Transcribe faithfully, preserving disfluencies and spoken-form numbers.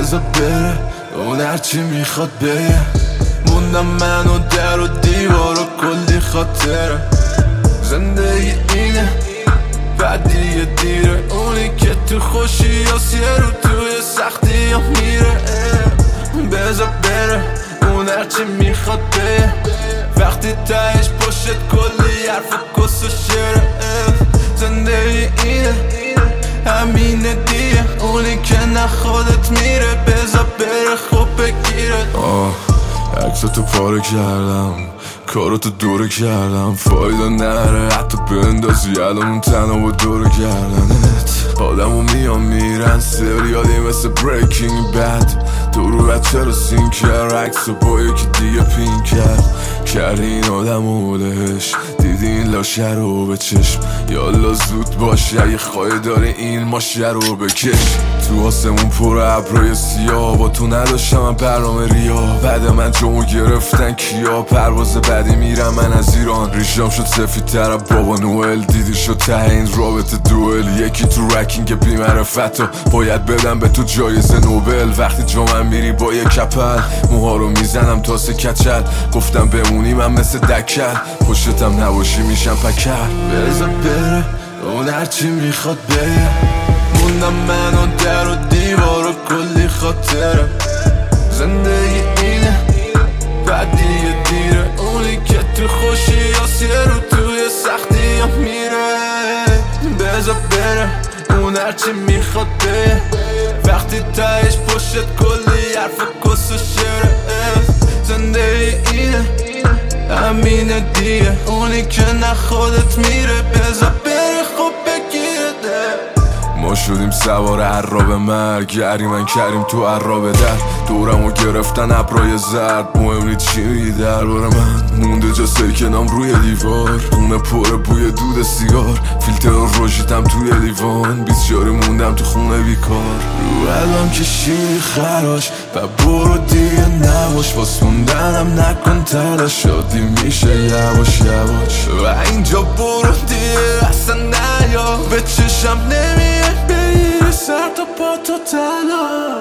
بذار بره اون هرچی میخواد بگه. موندم من و در و دیوار و کلی خاطره. زندگی اینه بعدی دیره، اونی که تو خوشی هست یه رو توی سختی ها میره. بذار بره اون هرچی میخواد بگه. وقتی تهش پشت کلی حرف و کس و شعره. زندگی اینه همینه دیگه، اونی که نه خودت میره. بذار بره خوب بگیره. آه عکسا تو پاره کردم، کارو تو دوره کردم، فایده نره حتی بندازی الان اون تنها و دوره کردنت. آدم و میان میرن سریالی مثل بریکینگ بد. دو رو بچه رو سین کرد عکس و با یکی دیگه پین کرد. کردی این آدم و لهش، دیدی این لاشه رو به چشم. یالا زود باش اگه خواهی داری این ماشه رو بکش. تو آسمون پر ابرای سیاه، با تو نداشتم من برنامه ریا. بعد من جمعو گرفتن کیا، پرواز بعدی میرم من از ایران. ریشام شد سفید تر بابا نوئل، دیدی شد ته این رابطه دوئل. یکی تو رکینگ بی معرفت باید بدم به تو جایزه نوبل. وقتی جامعه میری با یک کپل، موها رو میزنم تا سه کچل. گفتم بمونی من مثل دکل، پشتم نباشی میشم پکر. بذار بره اون هرچی میخواد بگه. موندم من و در و دیوار و کلی خاطره. زندگی اینه بعدی دیره، اونی که تو خوشی هست یه رو توی سختی ها میره. بذار بره اون هرچی میخواد بگه. وقتی تهش پشت کلی حرف و کس و شعره. زندگی اینه همینه دیگه، اونی که نه خودت میره. بذار بره خوب بگیره ده. ما شدیم سوار عراب مرگ، گری من کریم تو عراب در. دورمو گرفتن ابرای زرد، مهم نی چی میگی درباره من. مونده جا سیکنام روی دیوار، خونه پر بوی دود سیگار. فیلتر رو روشیدم توی لیوان، بیسیاری موندم تو خونه بیکار. رو الان کشیدی خراش و برو دیگه نباش. واس موندنم نکن تلاش، شادی میشه یواش یواش. و اینجا برو دیگه اصلا نیا، به چشم نمیه بگیری سر تا پا تو تلاش.